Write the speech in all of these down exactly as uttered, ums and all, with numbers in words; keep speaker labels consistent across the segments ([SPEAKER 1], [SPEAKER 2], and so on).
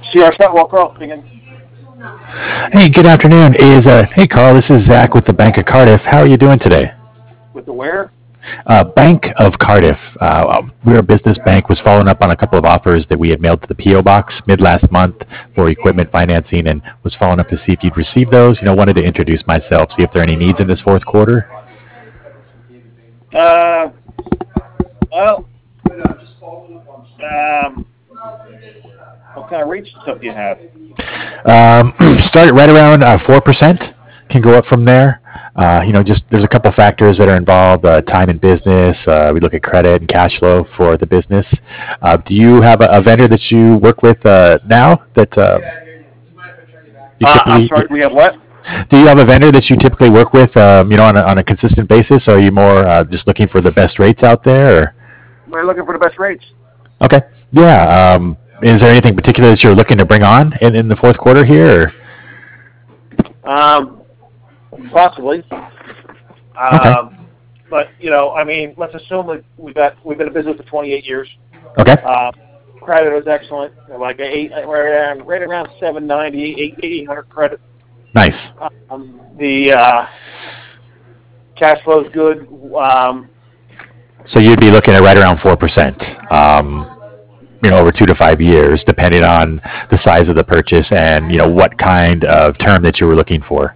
[SPEAKER 1] C R Shotwell Carl speaking.
[SPEAKER 2] Hey, good afternoon. Is uh, hey Carl, this is Zach with the Bank of Cardiff. How are you doing today?
[SPEAKER 1] With the where?
[SPEAKER 2] Uh, Bank of Cardiff. Uh, we're a business bank. Was following up on a couple of offers that we had mailed to the P O box mid last month for equipment financing, and was following up to see if you'd received those. You know, wanted to introduce myself, see if there are any needs in this fourth quarter.
[SPEAKER 1] Uh, well, um, what kind of rates and stuff do you have?
[SPEAKER 2] Um, start right around uh, four percent. Can go up from there. Uh, you know, just there's a couple factors that are involved. Uh, time in business. Uh, we look at credit and cash flow for the business. Uh, do you have a, a vendor that you work with uh, now that uh, you
[SPEAKER 1] Uh, I'm
[SPEAKER 2] typically?
[SPEAKER 1] sorry, we have what?
[SPEAKER 2] Do you have a vendor that you typically work with? Um, you know, on a, on a consistent basis, or are you more uh, just looking for the best rates out there? Or?
[SPEAKER 1] We're looking for the best rates.
[SPEAKER 2] Okay, yeah. Um, is there anything particular that you're looking to bring on in, in the fourth quarter here? Or?
[SPEAKER 1] Um, possibly.
[SPEAKER 2] Okay.
[SPEAKER 1] Um, but you know, I mean, let's assume that we've got we've been in business for twenty-eight years.
[SPEAKER 2] Okay.
[SPEAKER 1] Uh, credit was excellent, like eight, right around, right around seven ninety, eight, eight hundred credit.
[SPEAKER 2] Nice.
[SPEAKER 1] Um, the uh, cash flow is good. Um,
[SPEAKER 2] So you'd be looking at right around four percent. Um, you know, over two to five years, depending on the size of the purchase and you know what kind of term that you were looking for.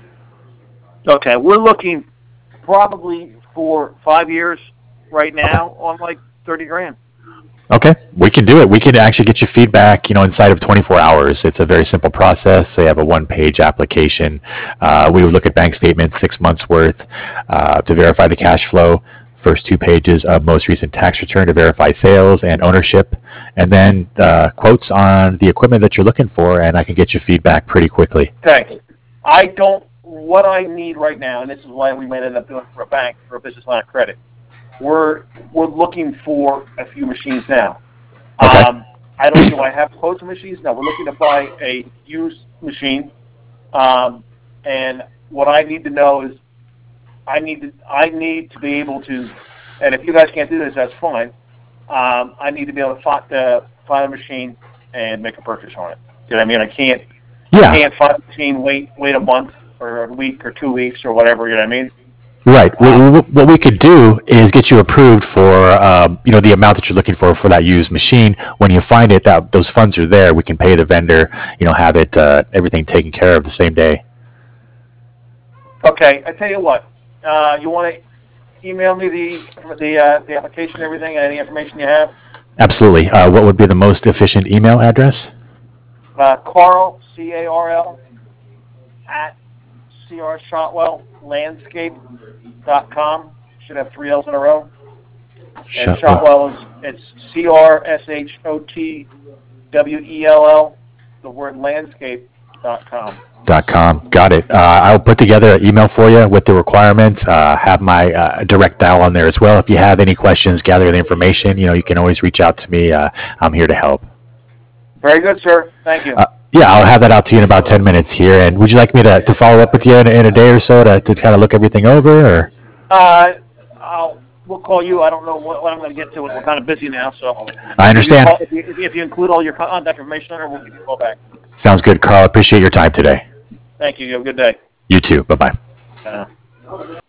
[SPEAKER 1] okay, we're looking probably for five years right now on like thirty grand.
[SPEAKER 2] Okay, we can do it. We can actually get you feedback, you know, inside of twenty-four hours. It's a very simple process. They have a one-page application. Uh, we would look at bank statements, six months worth, uh, to verify the cash flow. First two pages of most recent tax return to verify sales and ownership, and then uh, quotes on the equipment that you're looking for, and I can get you feedback pretty quickly.
[SPEAKER 1] Okay, I don't. What I need right now, and this is why we might end up doing it for a bank for a business line of credit. We're we're looking for a few machines now.
[SPEAKER 2] Okay.
[SPEAKER 1] Um, I don't know. I have quotes of machines now. We're looking to buy a used machine, um, and what I need to know is I need to I need to be able to, and if you guys can't do this, that's fine. Um, I need to be able to find, uh, find a machine and make a purchase on it. You know what I mean? I can't
[SPEAKER 2] Yeah.
[SPEAKER 1] I can't find a machine, wait wait a month or a week or two weeks or whatever. You know what I mean?
[SPEAKER 2] Right. What, what we could do is get you approved for, um, you know, the amount that you're looking for for that used machine. When you find it, that those funds are there. We can pay the vendor, you know, have it uh, everything taken care of the same day.
[SPEAKER 1] Okay. I tell you what. Uh, you want to email me the the uh, the application, everything, any information you have?
[SPEAKER 2] Absolutely. Uh, what would be the most efficient email address?
[SPEAKER 1] Uh, Carl C A R L at C R Shotwell Landscape dot com. Should have three L's in a row. And Shotwell is it's C R S H O T W E L L, the word landscape dot com.
[SPEAKER 2] Dot com. Got it. Uh, I'll put together an email for you with the requirements. Uh, have my uh, direct dial on there as well. If you have any questions, gather the information. You know, you can always reach out to me. Uh, I'm here to help.
[SPEAKER 1] Very good, sir. Thank you.
[SPEAKER 2] Uh, yeah, I'll have that out to you in about ten minutes here. And would you like me to, to follow up with you in, in a day or so to, to kind of look everything over? Or?
[SPEAKER 1] Uh, I'll we'll call you. I don't know what, what I'm going to get to. We're kind of busy now, so
[SPEAKER 2] I understand.
[SPEAKER 1] If you, call, if, you, if you include all your contact information on it, we'll give you a call back.
[SPEAKER 2] Sounds good, Carl. Appreciate your time today.
[SPEAKER 1] Thank you. You have a good day.
[SPEAKER 2] You too. Bye bye.
[SPEAKER 1] Uh,